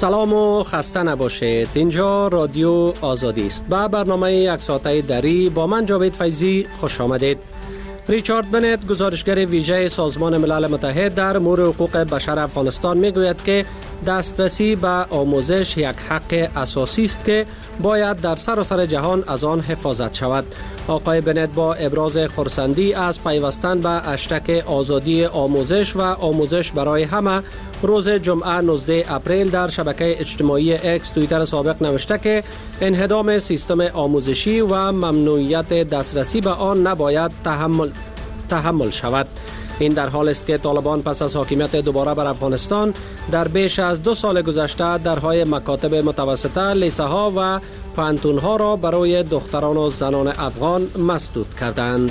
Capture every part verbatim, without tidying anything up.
سلام و خسته نباشید. اینجا رادیو آزادی است. با برنامه یک ساعته دری با من جاوید فیضی خوش آمدید. ریچارد بنت گزارشگر ویژه سازمان ملل متحد در امور حقوق بشر افغانستان میگوید که دسترسی به آموزش یک حق اساسی است که باید در سراسر جهان از آن حفاظت شود. آقای بنت با ابراز خرسندی از پیوستن به هشتگ آزادی آموزش و آموزش برای همه روز جمعه نوزده اپریل در شبکه اجتماعی اکس توییتر سابق نوشته که انهدام سیستم آموزشی و ممنوعیت دسترسی به آن نباید تحمل تحمل شود. این در حال است که طالبان پس از حاکمیت دوباره بر افغانستان در بیش از دو سال گذشته درهای مکاتب متوسطه، لیسه ها و پانتون ها را برای دختران و زنان افغان مسدود کردند.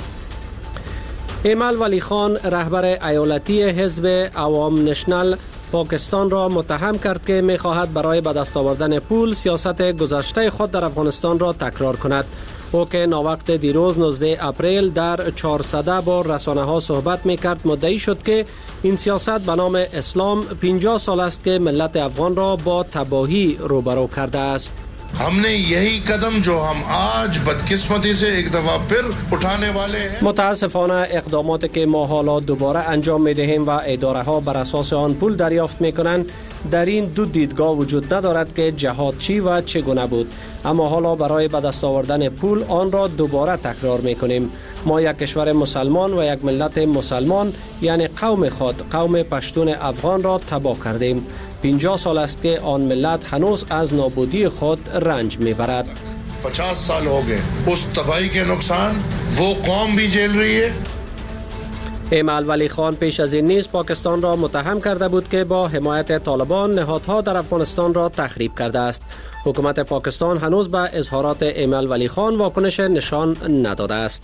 ایمل ولی خان رهبر ایالتی حزب عوام نشنل پاکستان را متهم کرد که می خواهد برای به دست آوردن پول سیاست گذشته خود در افغانستان را تکرار کند. او که ناوقت دیروز نوزده اپریل در چهارصد با رسانه ها صحبت می کرد مدعی شد که این سیاست به نام اسلام پنجاه سال است که ملت افغان را با تباهی روبرو کرده است. हमने यही कदम जो हम आज बदकिस्मती से एक दफा फिर उठाने वाले हैं. متاسفانه اقداماتی که ما حالا دوباره انجام می دهیم و اداره ها بر اساس آن پول دریافت می کنند در این دو دیدگاه وجود ندارد که جهاد چی و چگونه بود، اما حالا برای به دست آوردن پول آن را دوباره تکرار می کنیم. ما یک کشور مسلمان و یک ملت مسلمان یعنی قوم خود قوم پشتون افغان را تباه کردیم. پنجاه سال است که آن ملت هنوز از نابودی خود رنج میبرد. पचास साल हो गए उस तबाही के नुकसान वो कौम भी झेल रही है. ایمل ولی خان پیش از این نیز پاکستان را متهم کرده بود که با حمایت طالبان نهادها در افغانستان را تخریب کرده است. حکومت پاکستان هنوز به اظهارات ایمل ولی خان واکنش نشان نداده است.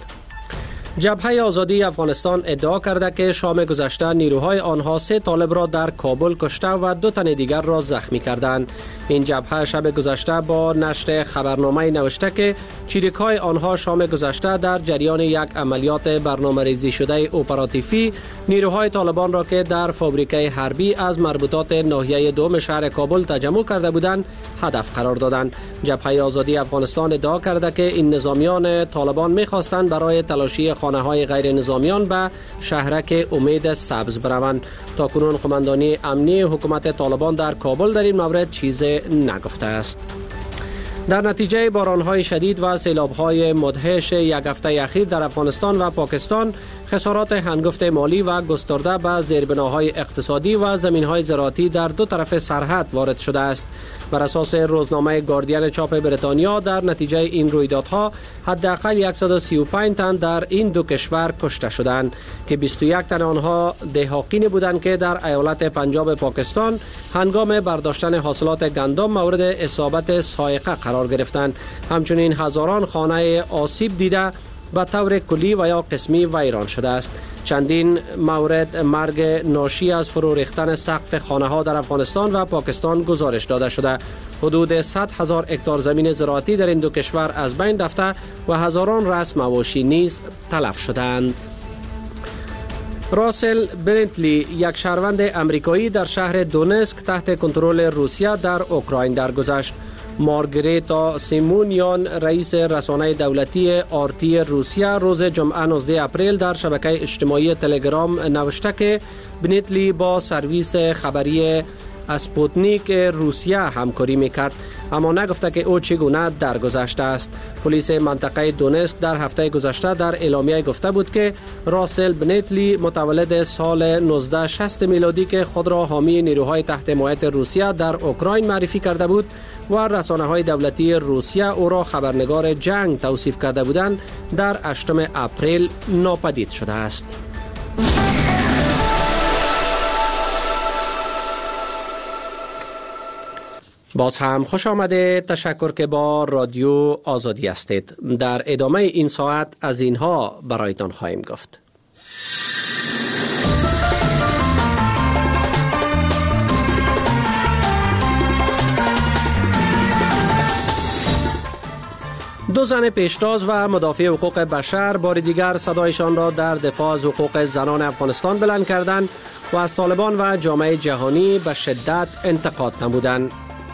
جبهه آزادی افغانستان ادعا کرده که شام گذشته نیروهای آنها سه طالب را در کابل کشته و دو تن دیگر را زخمی کردند. این جبهه شب گذشته با نشر خبرنامه نوشته که چریکهای آنها شام گذشته در جریان یک عملیات برنامه‌ریزی شده اپراتیفی نیروهای طالبان را که در فابریکه حربی از مربوطات ناحیه دوم شهر کابل تجمع کرده بودند هدف قرار دادند. جبهه آزادی افغانستان ادعا کرده که این نظامیان طالبان می‌خواستند برای تلاشی خانه‌های غیر نظامیان به شهرک امید سبز بروند. تاکنون قماندانی امنی حکومت طالبان در کابل در این مورد چیزی نگفته است. در نتیجه باران‌های شدید و سیلاب‌های مدهش یک هفته اخیر در افغانستان و پاکستان خسارات هنگفت مالی و گسترده به زیربناهای اقتصادی و زمین‌های زراعتی در دو طرف سرحد وارد شده است. بر اساس روزنامه گاردین چاپ بریتانیا در نتیجه این رویدادها حداقل صد و سی و پنج تن در این دو کشور کشته شدند که بیست و یک تن آنها دهقانی بودند که در ایالت پنجاب پاکستان هنگام برداشتن حاصلات گندم مورد اصابت صاعقه قرار گرفتند. همچنین هزاران خانه آسیب دیده به طور کلی و یا قسمی ویران شده است. چندین مورد مرگ ناشی از فرو ریختن سقف خانه ها در افغانستان و پاکستان گزارش داده شده. حدود صد هزار هکتار زمین زراعتی در این دو کشور از بین رفته و هزاران رأس مواشی نیز تلف شدند. راسل برنتلی یک شهروند امریکایی در شهر دونسک تحت کنترل روسیه در اوکراین درگذشت. مارگریتا سیمونیان رئیس رسانه دولتی آرتی روسیه روز جمعه نوزده اپریل در شبکه اجتماعی تلگرام نوشته که برنتلی با سرویس خبری اسپوتنیک روسیه همکاری میکرد، اما نگفته که او چگونه درگذشته است. پلیس منطقه دونسک در هفته گذشته در اعلامیه گفته بود که راسل بنتلی متولد سال نوزده شصت میلادی که خود را حامی نیروهای تحت حمایت روسیه در اوکراین معرفی کرده بود و رسانه‌های دولتی روسیه او را خبرنگار جنگ توصیف کرده بودند، در هشتم اپریل ناپدید شده است. باز هم خوش آمده. تشکر که با رادیو آزادی هستید. در ادامه این ساعت از اینها برایتان خواهیم گفت. دو زن پیشتاز و مدافع حقوق بشر بار دیگر صدایشان را در دفاع از حقوق زنان افغانستان بلند کردند و از طالبان و جامعه جهانی به شدت انتقاد نمودند.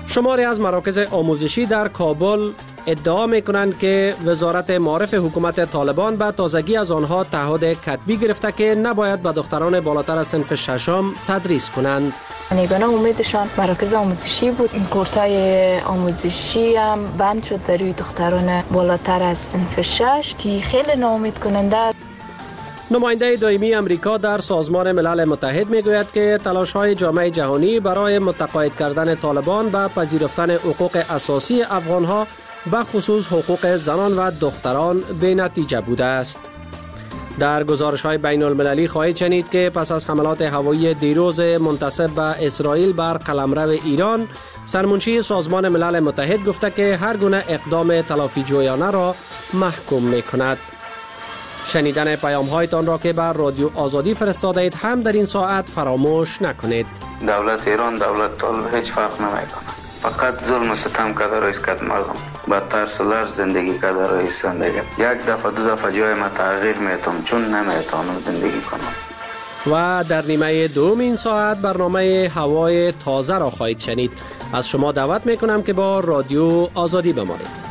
شماری از مراکز آموزشی در کابل ادعا می‌کنند که وزارت معارف حکومت طالبان به تازگی از آنها تعهد کتبی گرفته که نباید به دختران بالاتر از صنف ششم تدریس کنند. نیگانه امیدشان مراکز آموزشی بود. این کورس‌های آموزشی هم بند شد برای دختران بالاتر از صنف شش که خیلی ناامید کننده. نماینده دائمی امریکا در سازمان ملل متحد میگوید که تلاش‌های جامعه جهانی برای متقاعد کردن طالبان به پذیرفتن حقوق اساسی افغان‌ها به خصوص حقوق زنان و دختران بی نتیجه بوده است. در گزارش‌های بین المللی خواهید شنید که پس از حملات هوایی دیروز منتسب به اسرائیل بر قلمرو ایران، سرمنشی سازمان ملل متحد گفته که هر گونه اقدام تلافی جویانه را محکوم می‌کند. شنیدن پیام‌هایتان را که بر رادیو آزادی فرستاده اید هم در این ساعت فراموش نکنید. دولت ایران دولت طالب هیچ فرق نمی‌کند. فقط ظلم و ستم کرده رئیس کد مردم با ترس و لرز زندگی کرده رئیس زندگی. یک دفعه دو دفعه جای ما تغییر میتونم چون نمیتونم زندگی کنم. و در نیمه دوم این ساعت برنامه هوای تازه را خواهید شنید. از شما دعوت میکنم که با رادیو آزادی بمانید.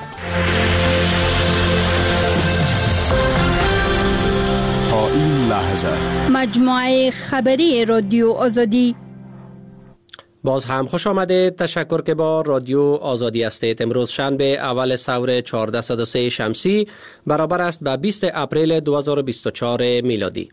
تا این لحظه مجموعه خبری رادیو آزادی. باز هم خوش آمده. تشکر که با رادیو آزادی هستید. امروز شنبه اول سور چهارصد و سه شمسی برابر است به بیست اپریل دو هزار و بیست و چهار میلادی.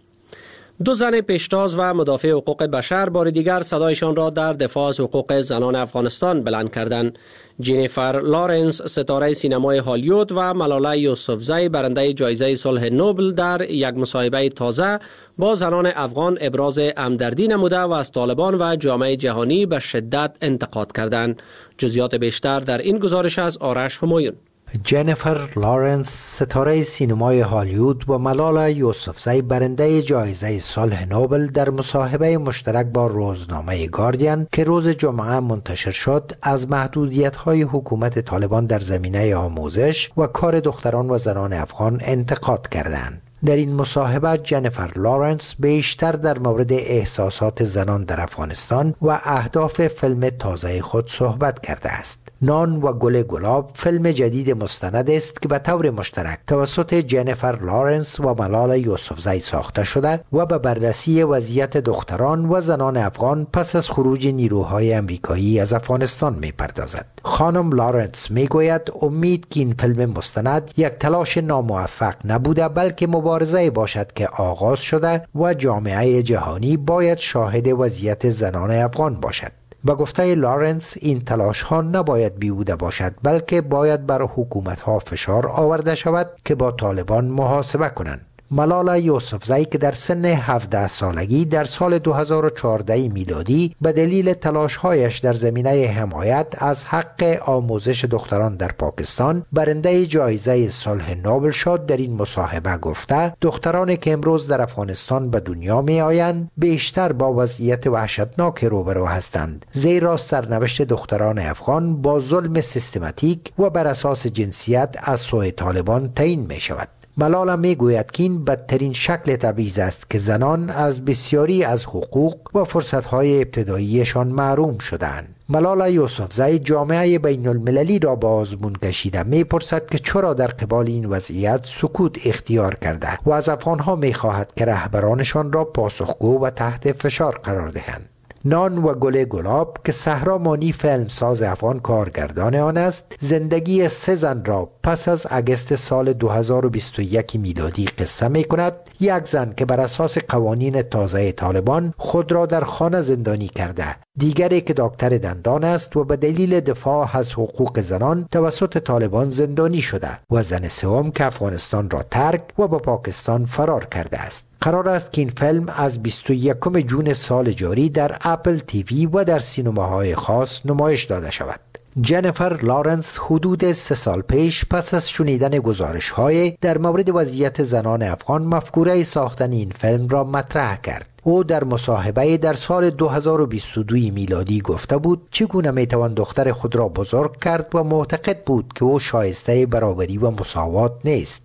دو زن پیشتاز و مدافع حقوق بشر بار دیگر صدایشان را در دفاع از حقوق زنان افغانستان بلند کردند. جینیفر لارنس ستاره سینمای هالیوود و ملاله یوسفزی برنده جایزه صلح نوبل در یک مصاحبه تازه با زنان افغان ابراز همدردی نموده و از طالبان و جامعه جهانی به شدت انتقاد کردند. جزئیات بیشتر در این گزارش از آرش همایون. جینیفر لارنس ستاره سینمای هالیوود و ملاله یوسفزی برنده جایزه صلح نوبل در مصاحبه مشترک با روزنامه گاردین که روز جمعه منتشر شد از محدودیت‌های حکومت طالبان در زمینه آموزش و کار دختران و زنان افغان انتقاد کردند. در این مصاحبه جینیفر لارنس بیشتر در مورد احساسات زنان در افغانستان و اهداف فیلم تازه خود صحبت کرده است. نان و گل گلاب فیلم جدید مستند است که به طور مشترک توسط جینیفر لارنس و ملاله یوسفزی ساخته شده و به بررسی وضعیت دختران و زنان افغان پس از خروج نیروهای امریکایی از افغانستان می پردازد. خانم لارنس می گوید امید که این فیلم مستند یک تلاش ناموفق نبوده بلکه مبارزه باشد که آغاز شده و جامعه جهانی باید شاهد وضعیت زنان افغان باشد. با گفته لارنس این تلاش ها نباید بیهوده باشد بلکه باید بر حکومت ها فشار آورده شود که با طالبان محاسبه کنند. ملاله یوسفزی که در سن هفده سالگی در سال دو هزار و چهارده میلادی به دلیل تلاش‌هایش در زمینه حمایت از حق آموزش دختران در پاکستان برنده جایزه صلح نوبل شد، در این مصاحبه گفته دخترانی که امروز در افغانستان به دنیا می آیند بیشتر با وضعیت وحشتناک روبرو هستند، زیرا سرنوشت دختران افغان با ظلم سیستماتیک و بر اساس جنسیت از سوی طالبان تعیین می شود. ملاله می گوید که این بدترین شکل تبعیض است که زنان از بسیاری از حقوق و فرصتهای ابتداییشان محروم شدند. ملاله یوسفزی جامعه بین المللی را با آزمون کشیده می پرسد که چرا در قبال این وضعیت سکوت اختیار کرده و از افغانها می خواهد که رهبرانشان را پاسخگو و تحت فشار قرار دهند. نان و گل گلاب که صحرا مانی فیلمساز افغان کارگردان آن است، زندگی سه زن را پس از اگست سال دو هزار و بیست و یک میلادی قصه می کند. یک زن که بر اساس قوانین تازه طالبان خود را در خانه زندانی کرده، دیگری که دکتر دندان است و به دلیل دفاع از حقوق زنان توسط طالبان زندانی شده و زن سوم که افغانستان را ترک و به پاکستان فرار کرده است. قرار است که این فیلم از بیست و یکم ژوئن سال جاری در اپل تیوی و در سینماهای خاص نمایش داده شود. جینیفر لارنس حدود سه سال پیش پس از شنیدن گزارش‌های در مورد وضعیت زنان افغان مفکوره ساختن این فیلم را مطرح کرد. او در مصاحبه در سال دو هزار و بیست و دو میلادی گفته بود چگونه میتوان دختر خود را بزرگ کرد و معتقد بود که او شایسته برابری و مساوات نیست.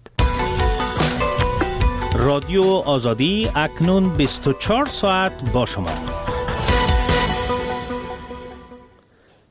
رادیو آزادی اکنون بیست و چهار ساعت با شما.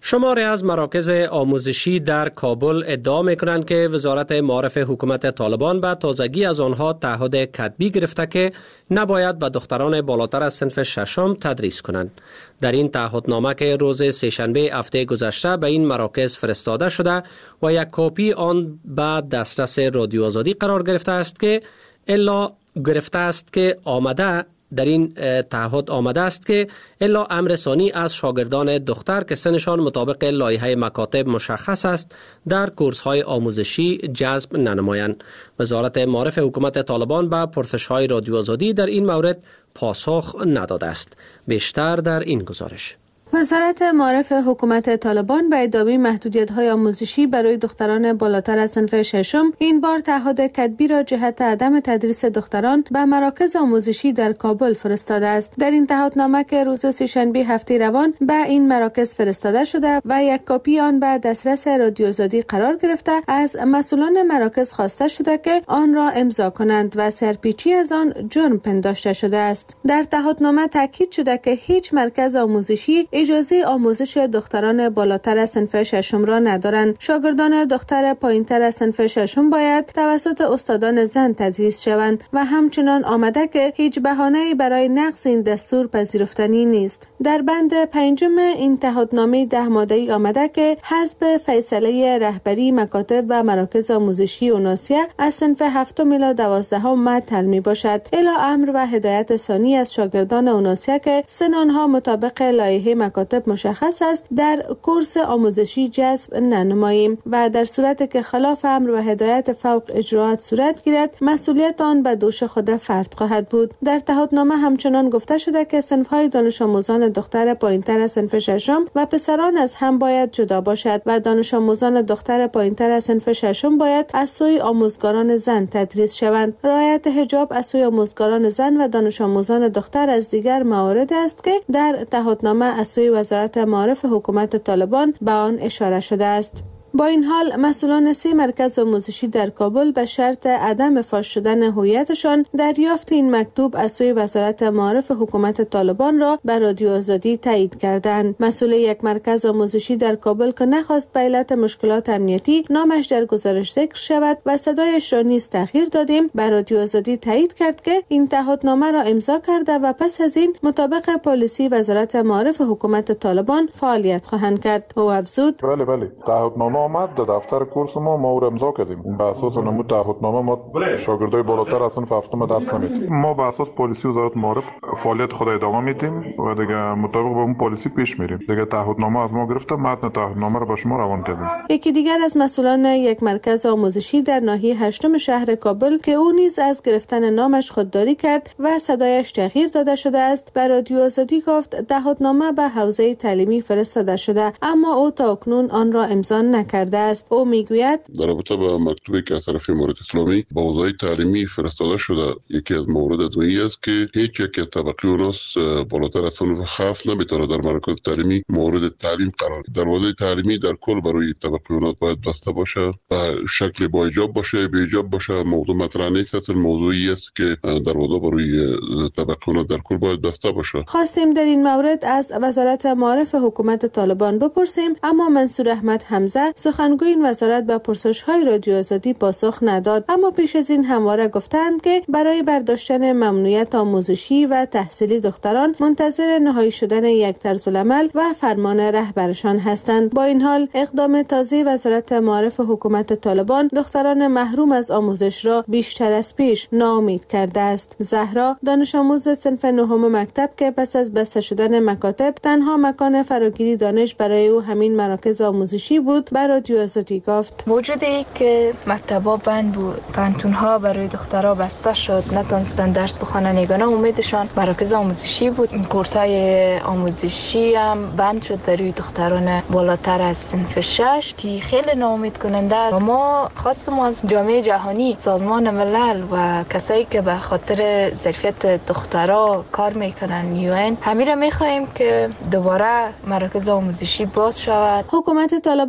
شماری از مراکز آموزشی در کابل ادعا می‌کنند که وزارت معارف حکومت طالبان به تازگی از آنها تعهد کتبی گرفته که نباید به دختران بالاتر از صنف ششم تدریس کنند. در این تعهدنامه که روز سه‌شنبه هفته گذشته به این مراکز فرستاده شده و یک کپی آن به دسترس رادیو آزادی قرار گرفته است که الا گرفته است که آمده در این تعهد آمده است که الا امر ثانی از شاگردان دختر که سنشان مطابق لایحه مکاتب مشخص است در کورس‌های آموزشی جذب ننمایند. وزارت معارف حکومت طالبان به پرسش‌های رادیو آزادی در این مورد پاسخ نداده است. بیشتر در این گزارش. وزارت معارف حکومت طالبان به ادامه محدودیت‌های آموزشی برای دختران بالاتر از صنف ششم این بار تعهد کتبی را جهت عدم تدریس دختران به مراکز آموزشی در کابل فرستاده است. در این تعهدنامه که روز سه‌شنبه هفته روان به این مراکز فرستاده شده و یک کپی آن به دسترس رادیو آزادی قرار گرفته، از مسئولان مراکز خواسته شده که آن را امضا کنند و سرپیچی از آن جرم پنداشته شده است. در تعهدنامه تاکید شده که هیچ مرکز آموزشی اجازه آموزش دختران بالاتر از صنف ششم را ندارند. شاگردان دختر پایینتر از صنف ششم باید توسط استادان زن تدریس شوند و همچنان آمده که هیچ بهانه‌ای برای نقض این دستور پذیرفتنی نیست. در بند پنجم این تعهدنامه ده ماده‌ای آمده که حسب فیصله رهبری مکاتب و مراکز آموزشی اوناسیه از صنف هفتم الی دوازدهم معطل می باشد. الی امر و هدایت ثانی از شاگردان اوناسیه که سن آنها مطابق لایحه مکاتب مشخص است در کورس آموزشی جذب ننماییم و در صورت که خلاف امر و هدایت فوق اجراات صورت گیرد مسئولیت آن به دوش خود فرد خواهد بود. در تعهدنامه همچنان گفته شده که صنف‌های دانش آموزان دختر پایینتر از صنف ششم و پسران از هم باید جدا باشد و دانش آموزان دختر پایینتر از صنف ششم باید از سوی آموزگاران زن تدریس شوند. رعایت حجاب از سوی آموزگاران زن و دانش آموزان دختر از دیگر موارد است که در تعهدنامه از سوی وزارت معارف حکومت طالبان به آن اشاره شده است. با این حال مسئولان سه مرکز آموزشی در کابل به شرط عدم فاش شدن هویتشان دریافت این مکتوب از سوی وزارت معارف حکومت طالبان را به رادیو آزادی تایید کردند. مسئول یک مرکز آموزشی در کابل که نخواست به علت مشکلات امنیتی نامش در گزارش ذکر شود و صدایش را نیز تغییر دادیم، به رادیو آزادی تایید کرد که این تعهدنامه را امضا کرده و پس از این مطابق پالیسی وزارت معارف حکومت طالبان فعالیت خواهند کرد. او افزود: بله بله تعهدنامه آمد در دفتر کورس ما ما او را امضا کردیم. به اساس نمود تعهدنامه ما شاگردای بالاتر از صنف هفتم درس میدیم. ما به اساس پالیسی وزارت معارف فعالیت خود ادامه میدیم و دیگه مطابق با اون پالیسی پیش میریم. دیگه تعهدنامه از ما گرفته، متن تعهدنامه را به شما روان کردیم. یکی دیگر از مسئولان یک مرکز آموزشی در ناحیه هشتم شهر کابل که او نیز از گرفتن نامش خودداری کرد و صدایش تغییر داده شده است، به رادیو آزادی گفت تعهدنامه به حوزه تعلیمی فرستاده شده اما او تاکنون آن را امضا نکرده است. او میگوید در رابطه با مکتوبی که از طرف امارات اسلامی به حوزه تعلیمی فرستاده شده، یکی از موارد از این است که هیچ یک از طبقه اوناس بالاتر از صنف هفت نمیتونه در مراکز تعلیمی مورد تعلیم قرار گیرد. دروازه تعلیمی در کل برای طبقه اوناس باید بسته باشه و شکل با ایجاب باشه، بی ایجاب باشه. موضوع مطرح نیست، اصل موضوعی است که دروازه برای طبقه اوناس در کل باید بسته باشه. خواستیم در این مورد از وزارت معارف حکومت طالبان بپرسیم، اما منصور احمد حمزه سخنگوی این وزارت به پرسش‌های رادیو آزادی پاسخ نداد. اما پیش از این همواره گفتند که برای برداشتن ممنوعیت آموزشی و تحصیلی دختران منتظر نهایی شدن یک طرزالعمل و فرمان رهبرشان هستند. با این حال اقدام تازه وزارت معارف حکومت طالبان دختران محروم از آموزش را بیشتر از پیش ناامید کرده است. زهرا دانش آموز صنف نهم مکتب که پس از بسته شدن مکاتب تنها مکان فراگیری دانش برای او همین مراکز آموزشی بود، به رادیو آزادی گفت: وجود ای که مکتبا بند بود، پانتونها برای دخترها بسته شد، نتونستن درس بخوانن، یگانه امیدشان مراکز آموزشی بود. این کورسای آموزشی هم بند شد برای دختران بالاتر از صنف شش که خیلی ناامید کننده. و ما خواستم از جامعه جهانی، سازمان ملل و کسایی که به خاطر ظرفیت دخترها کار میکنن، یو ان، همین را میخواهیم که دوباره مراکز آموزشی باز شود. حکومت طالبان پیش از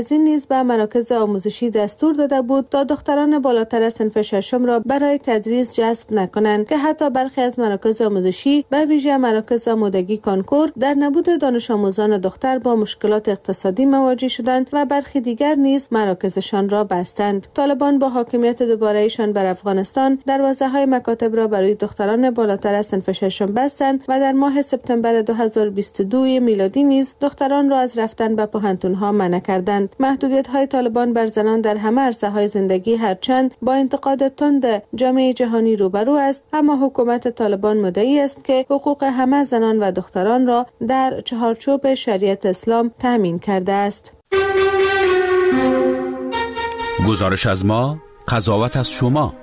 از این نیز به مراکز آموزشی دستور داده بود تا دختران بالاتر از صنف ششم را برای تدریس جذب نکنند که حتی برخی از مراکز آموزشی به ویژه مراکز آمادگی کانکور در نبود دانش آموزان دختر با مشکلات اقتصادی مواجه شدند و برخی دیگر نیز مراکزشان را بستند. طالبان با حاکمیت دوباره‌ایشان بر افغانستان دروازه‌های مکاتب را برای دختران بالاتر از صنف ششم بستند و در ماه سپتامبر دو هزار و بیست و دو میلادی نیز دختران را از رفتن به پوهنتون‌ها منع کردند. محدودیت‌های طالبان بر زنان در همه عرصه‌های زندگی هرچند با انتقاد تند جامعه جهانی روبرو است، اما حکومت طالبان مدعی است که حقوق همه زنان و دختران را در چهارچوب شریعت اسلام تامین کرده است. گزارش از ما، قضاوت از شما.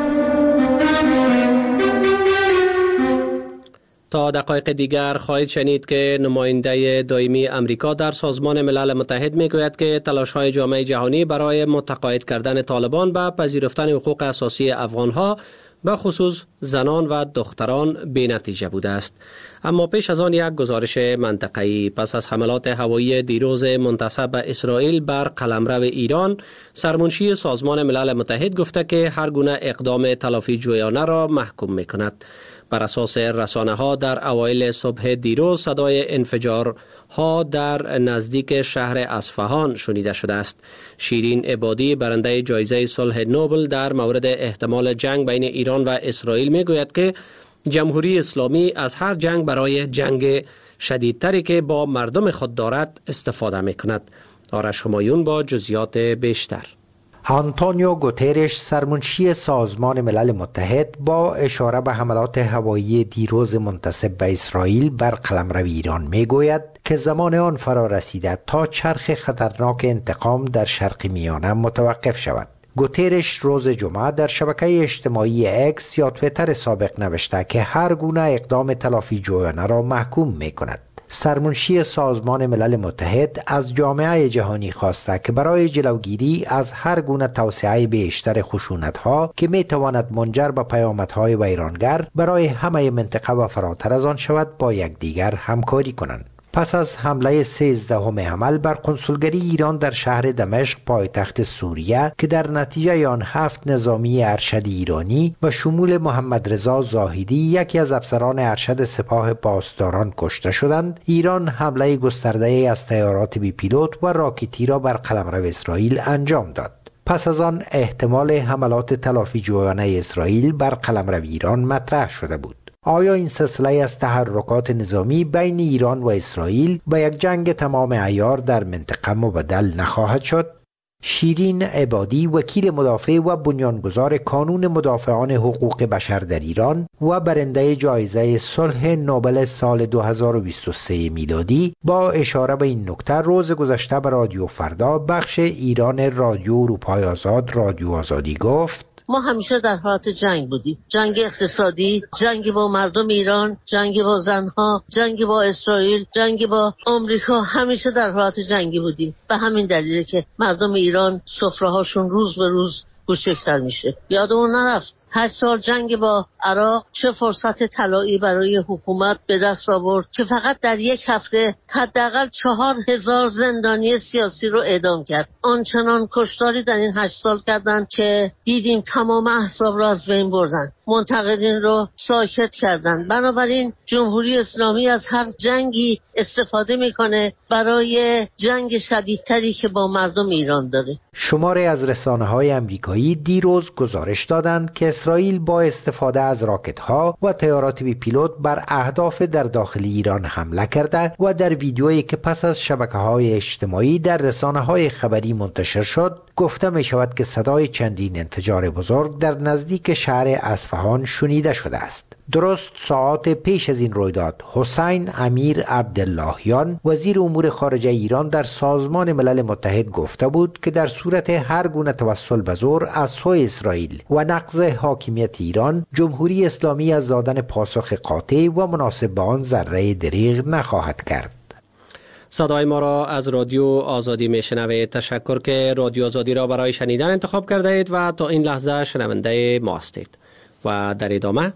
تا دقایق دیگر خواهید شنید که نماینده دائمی امریکا در سازمان ملل متحد میگوید که تلاش‌های جامعه جهانی برای متقاعد کردن طالبان به پذیرفتن حقوق اساسی افغان‌ها به خصوص زنان و دختران بی‌نتیجه بوده است. اما پیش از آن یک گزارش منطقه‌ای. پس از حملات هوایی دیروز منتسب به اسرائیل بر قلمرو ایران، سرمنشی سازمان ملل متحد گفته که هر گونه اقدام تلافی جویانه را محکوم می‌کند. بر اساس رسانه‌ها در اوایل صبح دیروز صدای انفجارها در نزدیک شهر اصفهان شنیده شده است. شیرین عبادی برنده جایزه صلح نوبل در مورد احتمال جنگ بین ایران و اسرائیل میگوید که جمهوری اسلامی از هر جنگ برای جنگ شدیدتری که با مردم خود دارد استفاده میکند. آرش همایون با جزئیات بیشتر. آنتونیو گوترش سرمنشی سازمان ملل متحد با اشاره به حملات هوایی دیروز منتسب به اسرائیل بر قلمرو ایران میگوید که زمان آن فرا رسیده تا چرخ خطرناک انتقام در شرق میانه متوقف شود. گوترش روز جمعه در شبکه اجتماعی اکس یا تویتر سابق نوشته که هر گونه اقدام تلافی جویانه را محکوم میکند. سرمنشی سازمان ملل متحد از جامعه جهانی خواسته که برای جلوگیری از هر گونه توسعه بیشتر خشونت‌ها که می‌تواند منجر به پیامدهای ویرانگر برای همه منطقه و فراتر از آن شود با یکدیگر همکاری کنند. پس از حمله سیزدهم حمل بر قنسولگری ایران در شهر دمشق پایتخت سوریه که در نتیجه آن هفت نظامی ارشد ایرانی و شمول محمد رضا زاهدی یکی از افسران ارشد سپاه پاسداران کشته شدند، ایران حمله گسترده از طیارات بی پیلوت و راکتی را بر قلمرو اسرائیل انجام داد. پس از آن احتمال حملات تلافی جویانه اسرائیل بر قلمرو ایران مطرح شده بود. آیا این سلسله از تحرکات نظامی بین ایران و اسرائیل به یک جنگ تمام عیار در منطقه مبدل نخواهد شد؟ شیرین عبادی وکیل مدافع و بنیانگذار کانون مدافعان حقوق بشر در ایران و برنده جایزه صلح نوبل سال دو هزار و بیست و سه میلادی با اشاره به این نکته روز گذشته به رادیو فردا بخش ایران رادیو اروپای آزاد رادیو آزادی گفت: ما همیشه در حالت جنگ بودیم، جنگ اقتصادی، جنگ با مردم ایران، جنگ با زنها، جنگ با اسرائیل، جنگ با آمریکا، همیشه در حالت جنگی بودیم. به همین دلیله که مردم ایران سفره‌هاشون روز به روز کوچکتر میشه. یادمون نرفت هشت سال جنگ با عراق چه فرصت طلایی برای حکومت به دست آورد که فقط در یک هفته حداقل چهار هزار زندانی سیاسی رو اعدام کرد. آنچنان کشتاری در این هشت سال کردند که دیدیم تمام احزاب را از بین بردن، منتقدین رو ساکت کردند. بنابراین جمهوری اسلامی از هر جنگی استفاده میکنه برای جنگ شدیدتری که با مردم ایران داره. شماری از رسانه‌های آمریکایی دیروز گزارش دادند که اسرائیل با استفاده از راکت‌ها و طیارات بی پیلوت بر اهداف در داخل ایران حمله کرده و در ویدیویی که پس از شبکه‌های اجتماعی در رسانه‌های خبری منتشر شد گفته می شود که صدای چندین انفجار بزرگ در نزدیک شهر اصفهان شنیده شده است. درست ساعات پیش از این رویداد حسین امیر عبداللهیان وزیر امور خارجه ایران در سازمان ملل متحد گفته بود که در صورت هر گونه توسل به زور از سوی اسرائیل و نقض حاکمیت ایران، جمهوری اسلامی از دادن پاسخ قاطع و مناسب به آن ذره دریغ نخواهد کرد. صدای ما را از رادیو آزادی میشنوید. تشکر که رادیو آزادی را برای شنیدن انتخاب کرده اید و تا این لحظه شنونده ما هستید. و در ادامه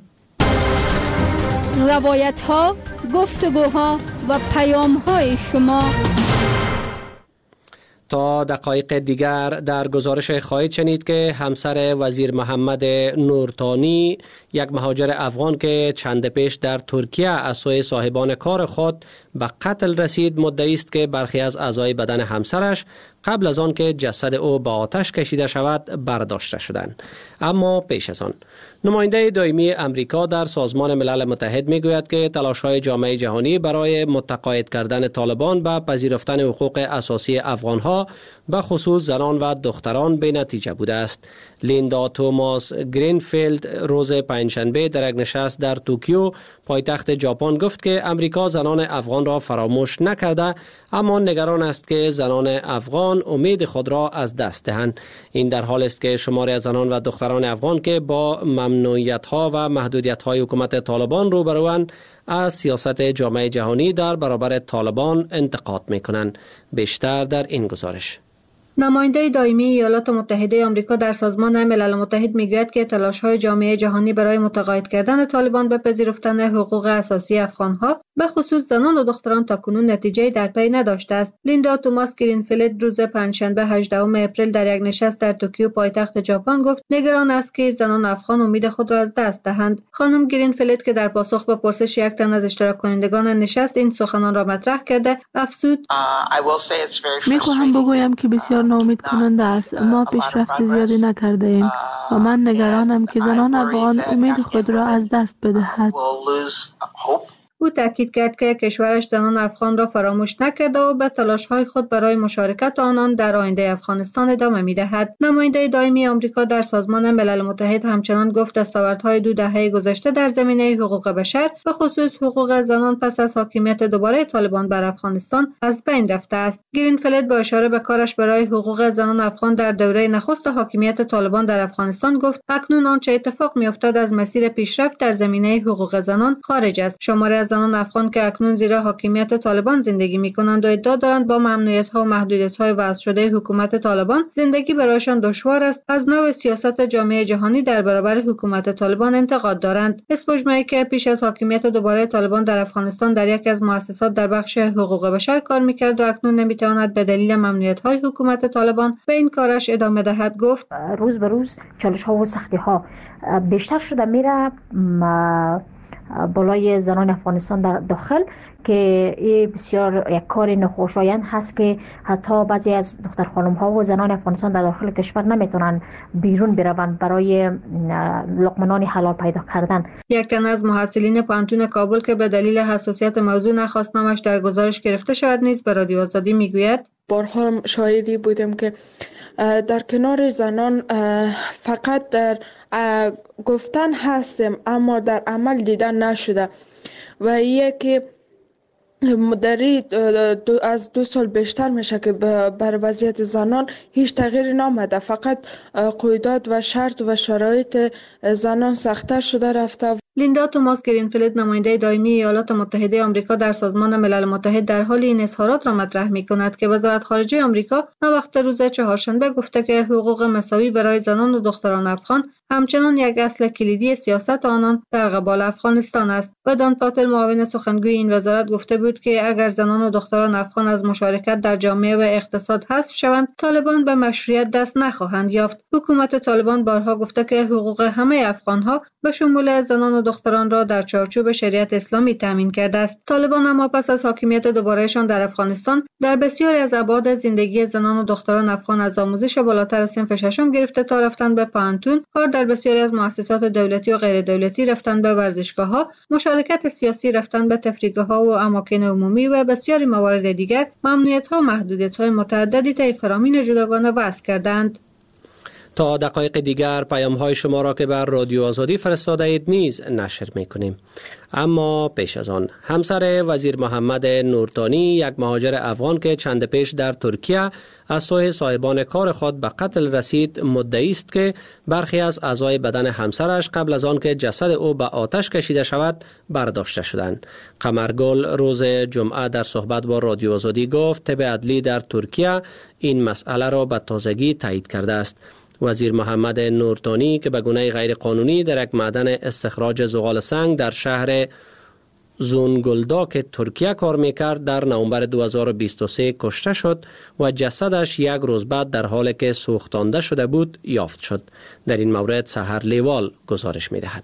روایت ها، گفتگوها و پیام های شما. تا دقایق دیگر در گزارش خواهید شنید که همسر وزیر محمد نورتانی، یک مهاجر افغان که چند پیش در ترکیه از سوی صاحبان کار خود به قتل رسید، مدعی است که برخی از اعضای بدن همسرش قبل از آن که جسد او به آتش کشیده شود برداشته شدند. اما پیش از آن نماینده دائمی امریکا در سازمان ملل متحد میگوید که تلاش‌های جامعه جهانی برای متقاعد کردن طالبان به پذیرفتن حقوق اساسی افغان‌ها به خصوص زنان و دختران به نتیجه بوده است. لیندا توماس گرینفیلد روز پنجشنبه در یک نشست در توکیو پایتخت ژاپن گفت که امریکا زنان افغان را فراموش نکرده، اما نگران است که زنان افغان امید خود را از دست دهند. این در حال است که شماری از زنان و دختران افغان که با ممنوعیت‌ها و محدودیت‌های حکومت طالبان روبروند از سیاست جامعه جهانی در برابر طالبان انتقاد می‌کنند. بیشتر در این گزارش. نماینده دائمی ایالات متحده آمریکا در سازمان ملل متحد میگوید که تلاش‌های جامعه جهانی برای متقاعد کردن طالبان به پذیرفتن حقوق اساسی افغان‌ها به خصوص زنان و دختران تاکنون نتیجه در پی نداشته است. لیندا توماس گرینفیلد روز پنجشنبه هجدهم اپریل در یک نشست در توکیو پایتخت ژاپن گفت نگران است که زنان افغان امید خود را از دست دهند. خانم گرینفیلد که در پاسخ به پرسش یک تن از اشتراک کنندگان نشست این سخنان را مطرح کرده افزود: می‌خواهم بگویم که بسیار ناامید کننده است. ما پیشرفت زیادی نکرده ایم و من نگرانم که زنان افغان امید خود را از دست بدهد. او تاکید کرد که کشورش زنان افغان را فراموش نکرده و به تلاش‌های خود برای مشارکت آنان در آینده افغانستان ادامه می‌دهد. نماینده دائمی آمریکا در سازمان ملل متحد همچنان گفت دستاوردهای دو دهه گذشته در زمینه حقوق بشر و خصوص حقوق زنان پس از حاکمیت دوباره طالبان بر افغانستان از بین رفته است. گرینفیلد با اشاره به کارش برای حقوق زنان افغان در دوره نخست حاکمیت طالبان در افغانستان گفت اکنون آنچه اتفاق می‌افتد از مسیر پیشرفت در زمینه حقوق زنان خارج است. شماری از زنان افغان که اکنون زیر حاکمیت طالبان زندگی می‌کنند و ادعا دارند با ممنوعیت‌ها و محدودیت‌های وضع شده حکومت طالبان زندگی برایشان دشوار است، از نوع سیاست جامعه جهانی در برابر حکومت طالبان انتقاد دارند. اسپوجمایی که پیش از حاکمیت دوباره طالبان در افغانستان در یکی از مؤسسات در بخش حقوق بشر کار می‌کرد و اکنون نمی‌تواند به دلیل ممنوعیت‌های حکومت طالبان به این کارش ادامه دهد گفت روز به روز چالش‌ها و سختی‌ها بیشتر شده میره بالای زنان افغانستان در داخل که این بسیار یک کار ناخوشایند هست که حتی بعضی از دختر خانم ها و زنان افغانستان در داخل کشور نمیتونن بیرون بروند برای لقمه حلال پیدا کردن. یک تن از محصلین پانتون کابل که به دلیل حساسیت موضوع نخواست نامش در گزارش گرفته شود نیز به رادیو آزادی میگوید بارها شاهدی بودیم که در کنار زنان فقط در گفتن هستیم اما در عمل دیدن نشده و یکی مدری دو از دو سال بیشتر میشه که بر وضعیت زنان هیچ تغییری نامده، فقط قیودات و شرط و شرایط زنان سخت‌تر شده رفته. لیندا توماس گرینفیلد نماینده دائمی ایالات متحده آمریکا در سازمان ملل متحد در حال این اظهارات را مطرح می‌کند که وزارت خارجه آمریکا ناوقت روز چهارشنبه گفته که حقوق مساوی برای زنان و دختران افغان همچنان یک اصل کلیدی سیاست آنان در قبال افغانستان است. و دان پاتل معاون سخنگوی این وزارت گفته بود که اگر زنان و دختران افغان از مشارکت در جامعه و اقتصاد حذف شوند طالبان به مشروعیت دست نخواهند یافت. حکومت طالبان بارها گفته که حقوق همه افغان‌ها به شمول زنان و دختران را در چارچوب شریعت اسلامی تامین کرده است. طالبان اما پس از حاکمیت دوبارهشان در افغانستان در بسیاری از ابعاد زندگی زنان و دختران افغان از آموزش بالاتر صنف ششم گرفته تا رفتن به پانتون، کار در بسیاری از مؤسسات دولتی و غیر دولتی، رفتن به ورزشگاه‌ها، مشارکت سیاسی، رفتن به تفریحگاه‌ها و اماکن عمومی و بسیاری موارد دیگر ممنوعیت‌ها و محدودیت‌های متعددی طی فرامین جداگانه وضع کردند. تا دقایق دیگر پیام‌های شما را که بر رادیو آزادی فرستاده اید نیز نشر می‌کنیم. اما پیش از آن همسر وزیر محمد نورتانی، یک مهاجر افغان که چند پیش در ترکیه از سوی صاحبان کار خود به قتل رسید، مدعی است که برخی از اعضای بدن همسرش قبل از آن که جسد او به آتش کشیده شود برداشته شدند. قمرگل روز جمعه در صحبت با رادیو آزادی گفت طب عدلی در ترکیه این مسئله را به تازگی تایید کرده است. وزیر محمد نورتانی که به گونه غیر قانونی در یک معدن استخراج زغال سنگ در شهر زونگلداک ترکیه کار میکرد در نوامبر دو هزار و بیست و سه کشته شد و جسدش یک روز بعد در حالی که سوختانده شده بود یافت شد. در این مورد سحر لیوال گزارش میدهد.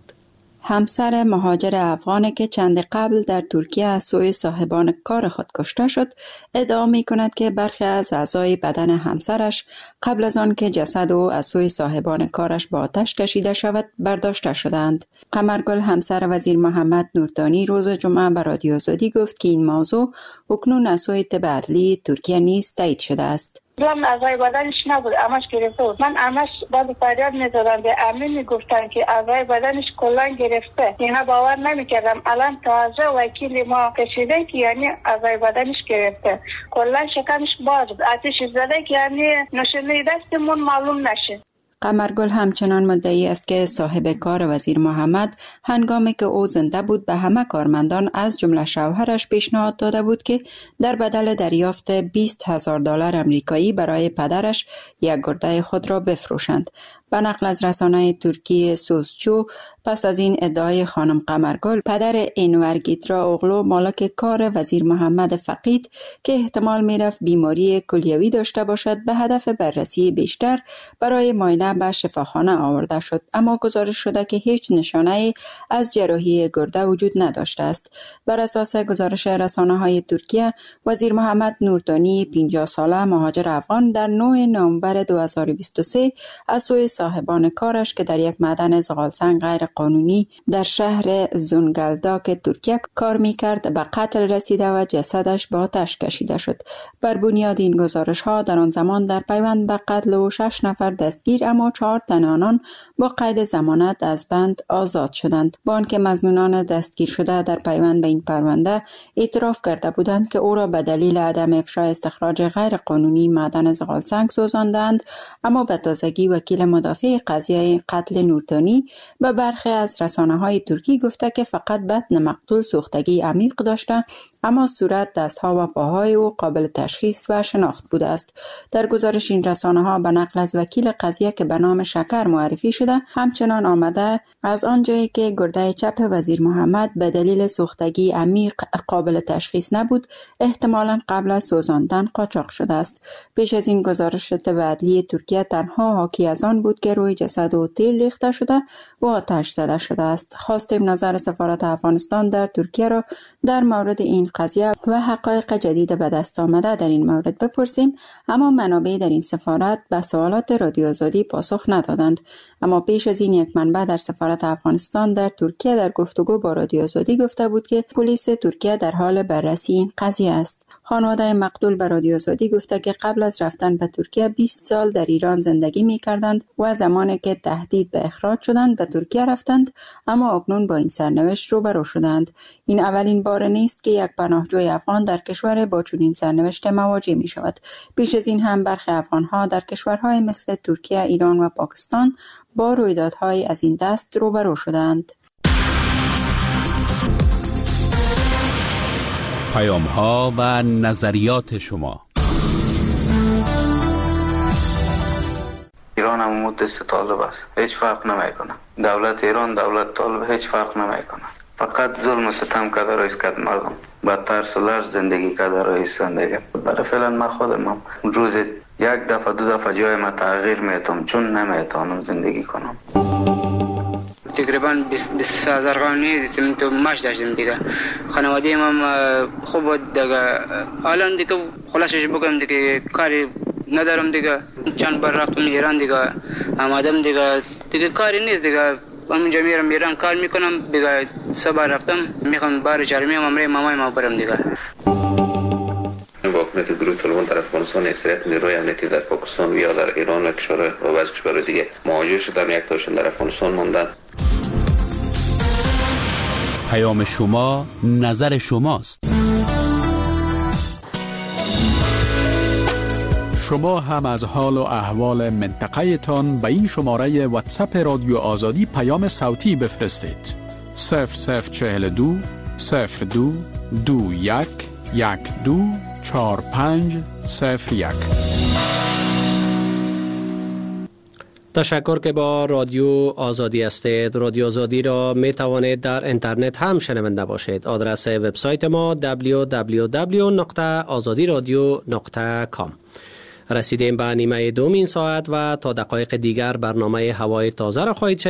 همسر مهاجر افغانی که چند قبل در ترکیه از سوی صاحبان کار خود کشته شد ادعا می کند که برخی از اعضای بدن همسرش قبل از آن که جسد او از سوی صاحبان کارش با آتش کشیده شود برداشته شدند. قمرگل همسر وزیر محمد نورتانی روز جمعه به رادیو آزادی گفت که این موضوع اکنون از سوی طب عدلی ترکیه نیز تایید شده است. من اعضای بدنش نبود، همش گرفته بود. من همش بعد فریاد می‌زدم به امین میگفتن که اعضای بدنش کلا گرفته. اینا باور نمی‌کردم. الان تازه وکیل ما کشیده که یعنی اعضای بدنش گرفته. کلا شکمش باز بود. آتش زده که یعنی نشونه دستمون معلوم نشه. قمرگل همچنان مدعی است که صاحب کار وزیر محمد هنگامی که او زنده بود به همه کارمندان از جمله شوهرش پیشنهاد داده بود که در بدل دریافت بیست هزار دلار آمریکایی برای پدرش یک گرده خود را بفروشند. به نقل از رسانه ترکی سوزچو پس از این ادعای خانم قمرگل پدر انور گیترا اوغلو مالک کار وزیر محمد فقید که احتمال میرفت بیماری کلیوی داشته باشد به هدف بررسی بیشتر برای معاینه به شفاخانه آورده شد، اما گزارش شده که هیچ نشانه از جراحی گرده وجود نداشته است. بر اساس گزارش رسانه های ترکیه وزیر محمد نورتانی پنجاه ساله مهاجر افغان در نه نوامبر دو هزار و بیست و سه از سوی صاحبان کارش که در یک معدن زغالسنگ غیر قانونی در شهر زونگلداک ترکیه کار میکرد به قتل رسیده و جسدش به آتش کشیده شد. بر بنیاد این گزارش ها در آن زمان در پیوند به قتل او شش نفر دستگیر اما چهار تن آنان با قید ضمانت از بند آزاد شدند. با آنکه مظنونان دستگیر شده در پیوند به این پرونده اعتراف کرده بودند که او را به دلیل عدم افشای استخراج غیر قانونی معدن زغالسنگ سوزاندند، اما به تازگی وکیل مدافع قضیه قتل نورتانی به برخی از رسانه‌های ترکی گفته که فقط بدن مقتول سوختگی عمیق داشته اما صورت، دستها و پاهای او قابل تشخیص و شناخت بوده است. در گزارش این رسانه‌ها به نقل از وکیل قضیه که به نام شکر معرفی شده همچنان آمده از آنجایی که گرده چپ وزیر محمد به دلیل سوختگی عمیق قابل تشخیص نبود احتمالاً قبل از سوزاندن قاچاق شده است. پیش از این گزارش طب عدلی ترکیه تنها حاکی از آن بود که روی جسد او تیل ریخته شده و آتش زده شده است. خواستیم نظر سفارت افغانستان در ترکیه را در مورد این قضیه و حقایق جدید به دست آمده در این مورد بپرسیم، اما منابع در این سفارت به سوالات رادیو آزادی پاسخ ندادند. اما پیش از این یک منبع در سفارت افغانستان در ترکیه در گفتگو با رادیو آزادی گفته بود که پلیس ترکیه در حال بررسی این قضیه است. خانواده مقتول به رادیو آزادی گفته که قبل از رفتن به ترکیه بیست سال در ایران زندگی می کردند و زمانی که تهدید به اخراج شدند به ترکیه رفتند، اما اکنون با این سرنوشت روبرو شدند. این اولین بار نیست که یک پناهجوی افغان در کشور با چنین سرنوشت مواجه می شود. پیش از این هم برخی افغانها در کشورهای مثل ترکیه، ایران و پاکستان با رویدادهای از این دست روبرو شدند. پیام ها و نظریات شما. ایران هم مدت طالب است، هیچ فرق نمیکنه. دولت ایران دولت طالب هیچ فرق نمیکنه. فقط ظلم و ستم کرده رئیس کد مردم با ترس و لرز زندگی کرده رئیس زندگی. برای فعلا من خودم هم روز یک دفعه دو دفعه جای ما تغییر میتونم چون نمیتونم زندگی کنم. تقریبا بیست و سه هزار قانونی دیدم تو ماش داشتم دیگه. خانواده من خوب بود دیگه. الان دیگه خلاصش بگم دیگه کاری ندارم دیگه. چند بار رفتم ایران دیگه آمدم دیگه دیگه کاری نیست دیگه. همونجا میرم ایران کار میکنم دیگه. صبح رفتم میخوام بار چهارمی هم امره مامای ما برم دیگه. با حکومت گروه طالبان در افغانستان اکثریت نیروی امنیتی در پاکستان و یا در ایران و کشور و بعضی کشورهای دیگه مهاجر شدن، یک تاشون در افغانستان ماندن. پیام شما نظر شماست. شما هم از حال و احوال منطقه تان به این شماره واتساپ رادیو آزادی پیام صوتی بفرستید. صفر صفر چهل دو صفر دو دو یک یک دو چهار پنج صفر یک. تشکر که با رادیو آزادی هستید. رادیو آزادی را می توانید در اینترنت هم شنونده باشید. آدرس وبسایت ما دبلیو دبلیو دبلیو نقطه آزادی رادیو نقطه کام. رسیدیم به نیمه دوم این ساعت و تا دقایق دیگر برنامه هوای تازه را خواهید شنید.